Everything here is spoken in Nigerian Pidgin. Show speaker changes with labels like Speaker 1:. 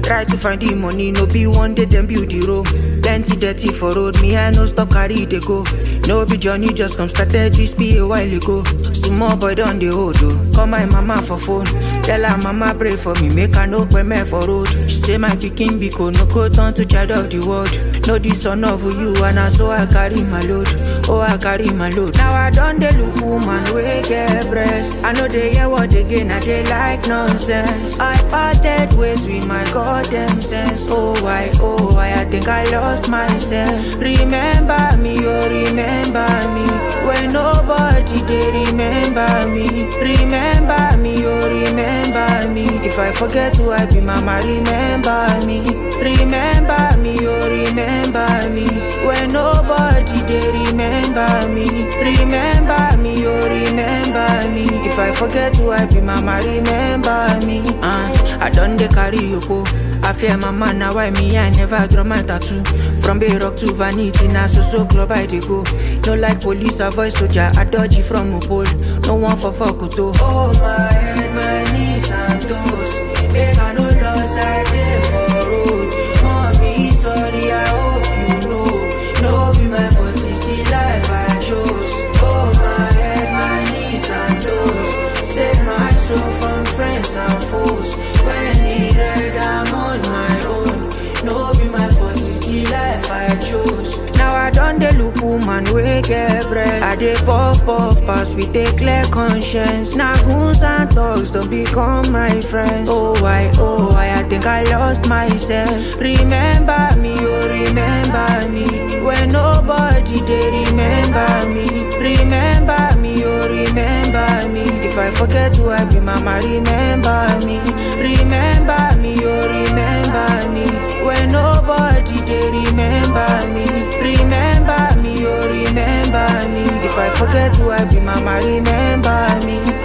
Speaker 1: Try to find the money, no be one day them build the road. Plenty dirty for road, me I no stop carry they go. No be journey just come started this be a while ago. Small boy down the road, oh. Call my mama for phone. Tell her mama pray for me, make her no pay me for road. She say my pikin biko no go turn to child of the world. No this son of you and I so I carry my load. Oh I carry my load. Now I done the look woman we get breast. I know they hear what they gain and they like nonsense. I parted ways with my goddamn sense. Oh why I think I lost myself. Remember me, oh remember me. When nobody they remember me. Remember me, oh remember me. If I forget who I be, mama remember me. Remember me, oh remember me. When nobody they remember me. Remember me, oh remember me. If I forget who I be, mama remember me. I done the karaoke. I fear my man, now why me I never draw my tattoo. From Bayrock to Vanity, now so club I dey go. No like police, avoid soldier, I dodge it from a pole. No one for Fokoto. Oh my head, my knees and toes. Make I no loss, I dey for road. Mommy, sorry, I hope you know. No be my fault, it's the life I chose. Oh my head, my knees and toes. Save my soul from friends and foes. When needed, I'm on my own. No be my fault, it's the life I chose. Now I done the look woman we get breast. I dey puff pass with a clear conscience. Now goons and thugs don't become my friends. Oh why I think I lost myself. Remember me, oh remember me. When nobody they remember me. Remember me, oh remember me. If I forget who I be, mama remember me. Remember me, oh remember me. When nobody they remember me. Remember me, oh remember me. If I forget who I be, mama remember me.